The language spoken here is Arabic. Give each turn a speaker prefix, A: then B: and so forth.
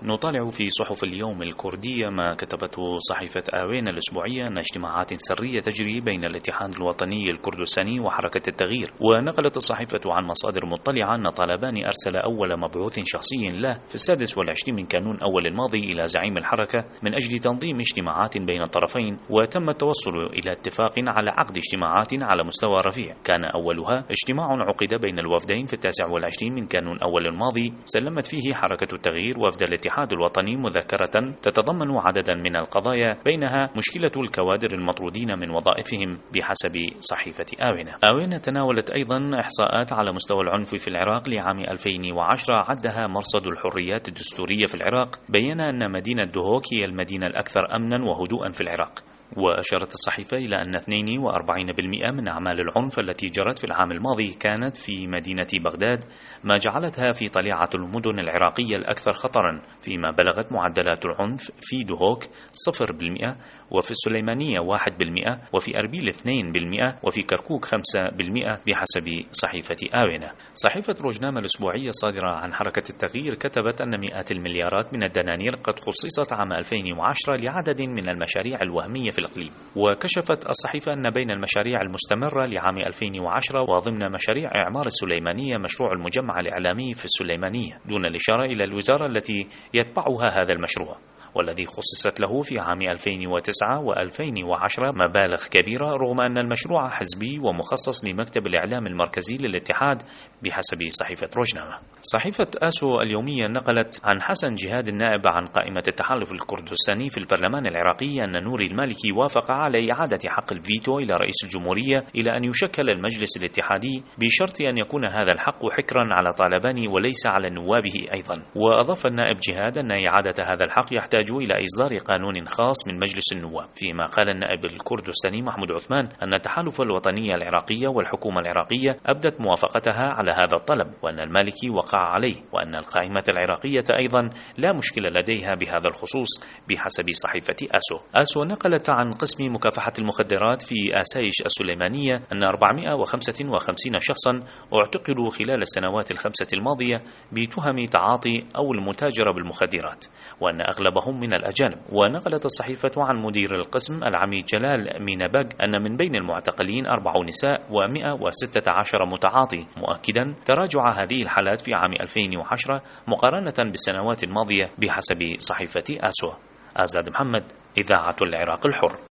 A: نطالع في صحف اليوم الكردية ما كتبته صحيفة آوين الأسبوعية أن اجتماعات سرية تجري بين الاتحاد الوطني الكردستاني وحركة التغيير. ونقلت الصحيفة عن مصادر مطلعة أن طالباني أرسل أول مبعوث شخصي له في 26 من كانون أول الماضي إلى زعيم الحركة من أجل تنظيم اجتماعات بين الطرفين، وتم التوصل إلى اتفاق على عقد اجتماعات على مستوى رفيع. كان أولها اجتماع عقد بين الوفدين في 29 من كانون أول الماضي، سلمت فيه حركة التغيير وفد الاتحاد الوطني مذكرة تتضمن عددا من القضايا، بينها مشكلة الكوادر المطرودين من وظائفهم بحسب صحيفة آونة تناولت أيضا إحصاءات على مستوى العنف في العراق لعام 2010 عدها مرصد الحريات الدستورية في العراق، بين أن مدينة دهوك هي المدينة الأكثر أمنا وهدوءا في العراق. وأشارت الصحيفة إلى أن 42% من أعمال العنف التي جرت في العام الماضي كانت في مدينة بغداد، ما جعلتها في طليعة المدن العراقية الأكثر خطرا، فيما بلغت معدلات العنف في دهوك 0%، وفي السليمانية 1%، وفي أربيل 2%، وفي كركوك 5% بحسب صحيفة آونة. صحيفة روجنامة الأسبوعية صادرة عن حركة التغيير كتبت أن مئات المليارات من الدنانير قد خصصت عام 2010 لعدد من المشاريع الوهمية في الإقليم. وكشفت الصحيفة أن بين المشاريع المستمرة لعام 2010 وضمن مشاريع إعمار السليمانية مشروع المجمع الإعلامي في السليمانية، دون الإشارة إلى الوزارة التي يتبعها هذا المشروع، والذي خصصت له في عام 2009 و2010 مبالغ كبيرة، رغم أن المشروع حزبي ومخصص لمكتب الإعلام المركزي للاتحاد بحسب صحيفة روجنامة. صحيفة آسو اليومية نقلت عن حسن جهاد النائب عن قائمة التحالف الكردستاني في البرلمان العراقي أن نوري المالكي وافق على إعادة حق الفيتو إلى رئيس الجمهورية إلى أن يشكل المجلس الاتحادي، بشرط أن يكون هذا الحق حكرا على طالباني وليس على نوابه أيضا. وأضاف النائب جهاد أن إعادة هذا الحق يحتاج إلى إصدار قانون خاص من مجلس النواب، فيما قال النائب الكردستاني محمود عثمان أن التحالف الوطنية العراقية والحكومة العراقية أبدت موافقتها على هذا الطلب، وأن المالكي وقع عليه، وأن القائمة العراقية أيضا لا مشكلة لديها بهذا الخصوص بحسب صحيفة آسو نقلت عن قسم مكافحة المخدرات في آسايش السليمانية أن 455 شخصا اعتقلوا خلال السنوات الخمسة الماضية بتهم تعاطي أو المتاجرة بالمخدرات، وأن أغلبهم من الأجانب. ونقلت الصحيفة عن مدير القسم العميد جلال مينبق أن من بين المعتقلين 4 نساء و116 متعاطي، مؤكدا تراجع هذه الحالات في عام 2010 مقارنة بالسنوات الماضية بحسب صحيفة آسو. آزاد محمد، إذاعة العراق الحر.